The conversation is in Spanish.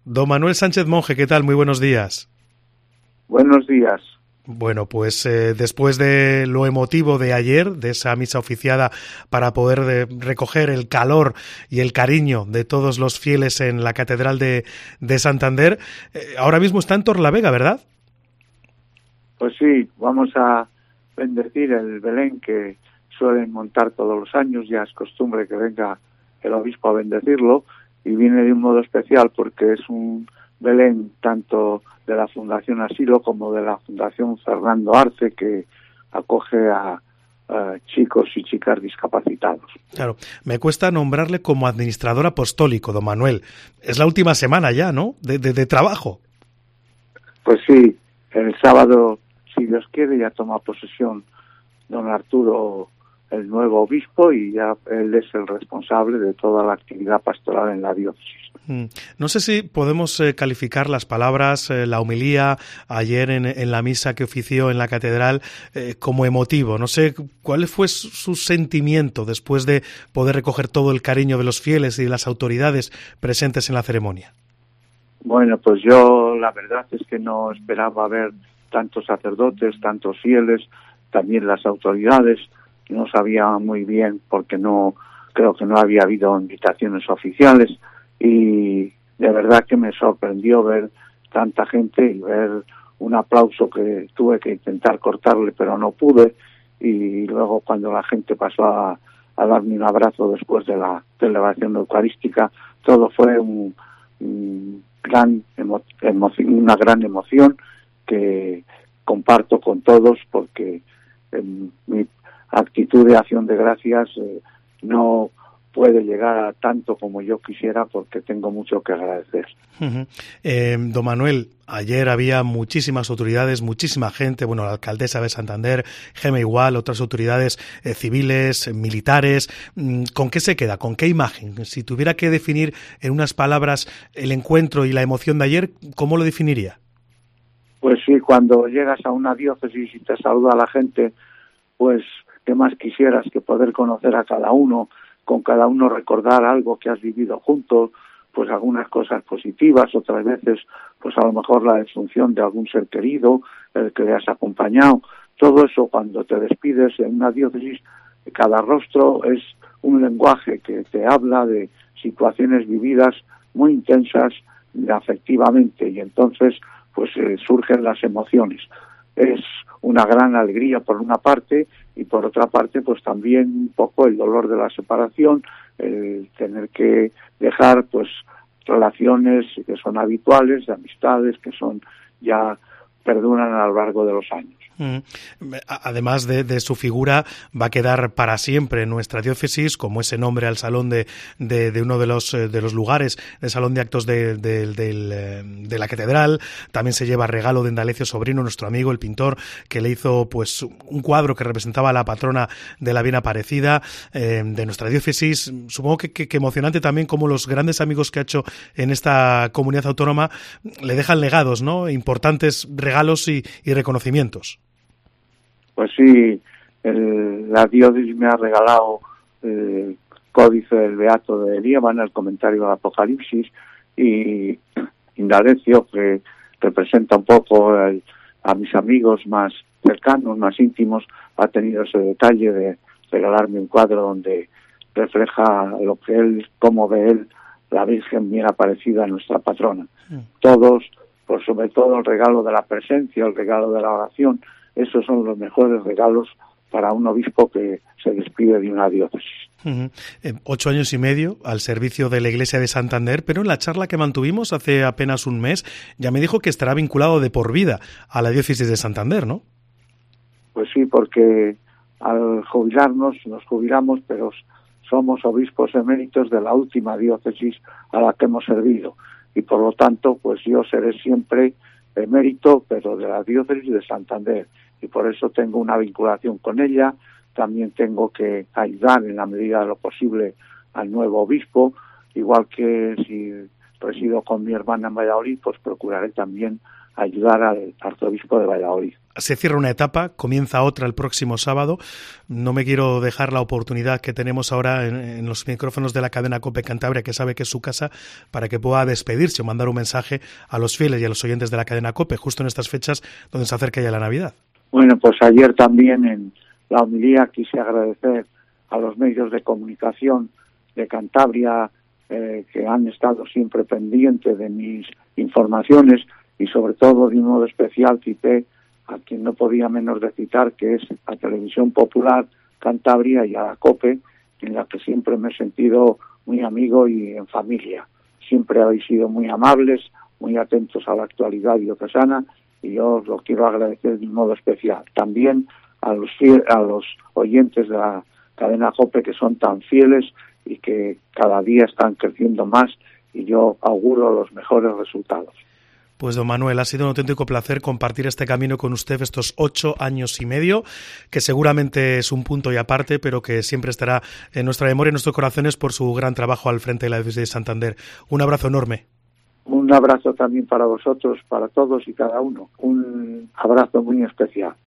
Don Manuel Sánchez Monje, ¿qué tal? Muy buenos días. Buenos días. Bueno, pues después de lo emotivo de ayer, de esa misa oficiada para poder recoger el calor y el cariño de todos los fieles en la Catedral de Santander, ahora mismo está en Torlavega, ¿verdad? Pues sí, vamos a bendecir el Belén que suelen montar todos los años, ya es costumbre que venga el obispo a bendecirlo, y viene de un modo especial porque es un Belén tanto de la Fundación Asilo como de la Fundación Fernando Arce, que acoge a chicos y chicas discapacitados. Claro, me cuesta nombrarle como administrador apostólico, don Manuel. Es la última semana ya, ¿no?, de trabajo. Pues sí, el sábado, si Dios quiere, ya toma posesión don Arturo, el nuevo obispo, y ya él es el responsable de toda la actividad pastoral en la diócesis. No sé si podemos calificar las palabras, la homilía ayer en la misa que ofició en la catedral como emotivo. No sé cuál fue su sentimiento después de poder recoger todo el cariño de los fieles y de las autoridades presentes en la ceremonia. Bueno, pues yo la verdad es que no esperaba ver tantos sacerdotes, tantos fieles, también las autoridades. No sabía muy bien porque creo que no había habido invitaciones oficiales, y de verdad que me sorprendió ver tanta gente y ver un aplauso que tuve que intentar cortarle pero no pude, y luego cuando la gente pasó a darme un abrazo después de la celebración eucarística, todo fue una gran emoción que comparto con todos, porque mi actitud de acción de gracias no puede llegar a tanto como yo quisiera, porque tengo mucho que agradecer. Don Manuel, ayer había muchísimas autoridades, muchísima gente, bueno, la alcaldesa de Santander, Gema igual, otras autoridades civiles, militares. ¿Con qué se queda? ¿Con qué imagen? Si tuviera que definir en unas palabras el encuentro y la emoción de ayer, ¿cómo lo definiría? Pues sí, cuando llegas a una diócesis y te saluda la gente, pues qué más quisieras que poder conocer a cada uno, con cada uno recordar algo que has vivido juntos, pues algunas cosas positivas, otras veces pues a lo mejor la defunción de algún ser querido, el que le has acompañado. Todo eso, cuando te despides en una diócesis, cada rostro es un lenguaje que te habla de situaciones vividas muy intensas afectivamente, y entonces pues surgen las emociones. Es una gran alegría por una parte, y por otra parte pues también un poco el dolor de la separación, el tener que dejar pues relaciones que son habituales, de amistades que son ya perduran a lo largo de los años. Además de su figura, va a quedar para siempre en nuestra diócesis como ese nombre al salón de uno de los lugares, el salón de actos de la catedral. También se lleva regalo de Indalecio Sobrino, nuestro amigo, el pintor, que le hizo pues un cuadro que representaba a la patrona de la Bien Aparecida de nuestra diócesis. Supongo que emocionante también como los grandes amigos que ha hecho en esta comunidad autónoma le dejan legados, ¿no?, importantes regalos y reconocimientos. Pues sí, la diócesis me ha regalado el Códice del Beato de Líbano, el comentario del Apocalipsis, y Indalecio, que representa un poco a mis amigos más cercanos, más íntimos, ha tenido ese detalle de regalarme un cuadro donde refleja lo que él, cómo ve él la Virgen Bien Aparecida, nuestra patrona. Todos, por sobre todo el regalo de la presencia, el regalo de la oración, esos son los mejores regalos para un obispo que se despide de una diócesis. 8 años y medio al servicio de la Iglesia de Santander, pero en la charla que mantuvimos hace apenas un mes ya me dijo que estará vinculado de por vida a la diócesis de Santander, ¿no? Pues sí, porque al jubilarnos, nos jubilamos, pero somos obispos eméritos de la última diócesis a la que hemos servido, y por lo tanto pues yo seré siempre emérito, pero de la diócesis de Santander, y por eso tengo una vinculación con ella. También tengo que ayudar en la medida de lo posible al nuevo obispo, igual que si resido con mi hermana en Valladolid, pues procuraré también ayudar al arzobispo de Valladolid. Se cierra una etapa, comienza otra el próximo sábado. No me quiero dejar la oportunidad que tenemos ahora en los micrófonos de la cadena COPE Cantabria, que sabe que es su casa, para que pueda despedirse o mandar un mensaje a los fieles y a los oyentes de la cadena COPE, justo en estas fechas donde se acerca ya la Navidad. Bueno, pues ayer también en la homilía quise agradecer a los medios de comunicación de Cantabria que han estado siempre pendientes de mis informaciones, y sobre todo de un modo especial cité a quien no podía menos de citar, que es a Televisión Popular Cantabria y a la COPE, en la que siempre me he sentido muy amigo y en familia. Siempre habéis sido muy amables, muy atentos a la actualidad diocesana, y yo os lo quiero agradecer de un modo especial. También a los oyentes de la cadena COPE, que son tan fieles y que cada día están creciendo más, y yo auguro los mejores resultados. Pues don Manuel, ha sido un auténtico placer compartir este camino con usted estos 8 años y medio, que seguramente es un punto y aparte, pero que siempre estará en nuestra memoria y en nuestros corazones por su gran trabajo al frente de la Diócesis de Santander. Un abrazo enorme. Un abrazo también para vosotros, para todos y cada uno. Un abrazo muy especial.